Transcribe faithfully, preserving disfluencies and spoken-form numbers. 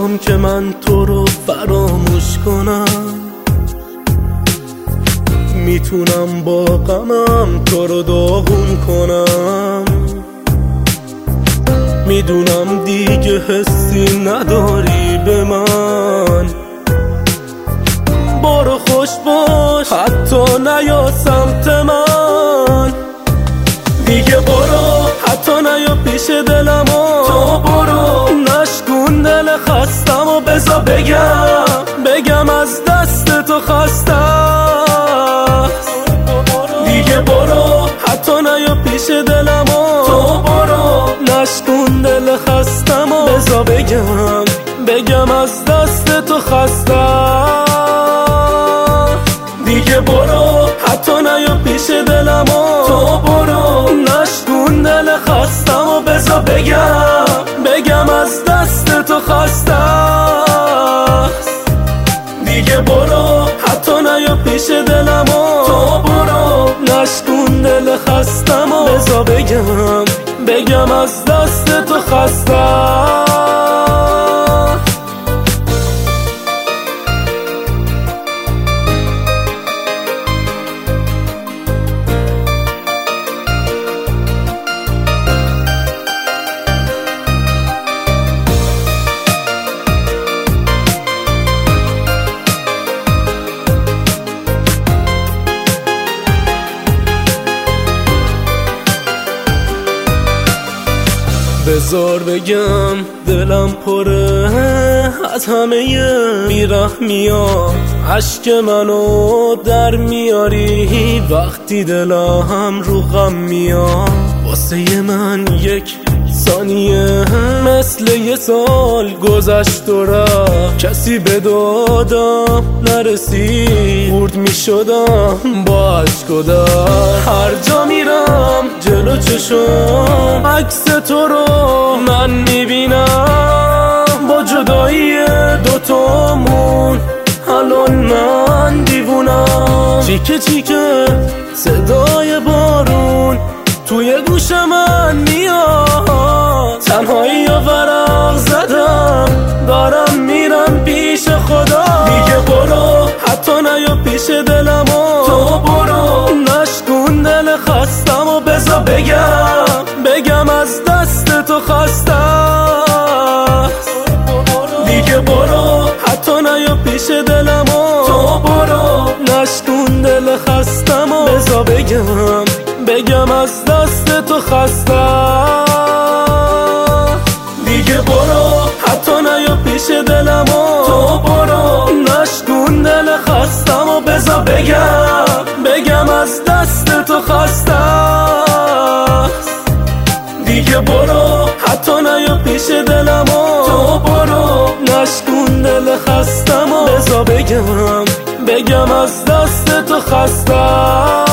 میخوام که من تو رو فراموش کنم، میتونم با غمم تو رو داغون کنم. میدونم دیگه حسی نداری به من، برو خوش باش حتی نیا سمت من. دیگه برو حتی نیا پیش دلم و تو برو، نشکون دل خستم و بزا بگم بگم از دست تو خسته. دیگه برو حتی نیا پیش دلم و تو برو، نشکون دل خستم و بزا بگم بگم از دست تو خسته. دیگه برو حتی نیا پیش دلم و تو برو، نشکون دل خستم و بزا بگم بگم از دست تو خسته. دیگه برو حتی نیا پیش دلم و تو برو، نشکون دل خستم و بزا بگم بگم از دست تو خسته. بذار بگم دلم پره از همه بیرحمیات، عشق منو در میاری وقتی دلم رو غم میاد. واسه من یک ثانیه مثل یه سال گذشت و رفت، کسی به دادم نرسید، خورد میشدم با عشق و درد. هر جا میرم جلو چشم عکس تو رو من میبینم، با جدایی دوتامون الان من دیوونم. چیکه چیکه صدای بارون توی گوش من میاد، تنهایی و ورق زدم دارم میرم پیش خدا. دیگه برو حتی نیا پیش دلم و تو برو، نشکون دل خستم و بزا بگم بگم از دست تو خسته. دیگه برو حتی نیا پیش دلم و تو برو، نشکون دل خستم و بزا بگم بگم از دست تو خسته. دیگه برو حتی نیا پیش دلم و تو برو، نشکون دل خستم و بزا بگم بگم از دست تو خسته. دیگه برو حتی نیا پیش دلم و تو برو، نشکون دل خستم و بزا بگم بگم از دست تو خسته.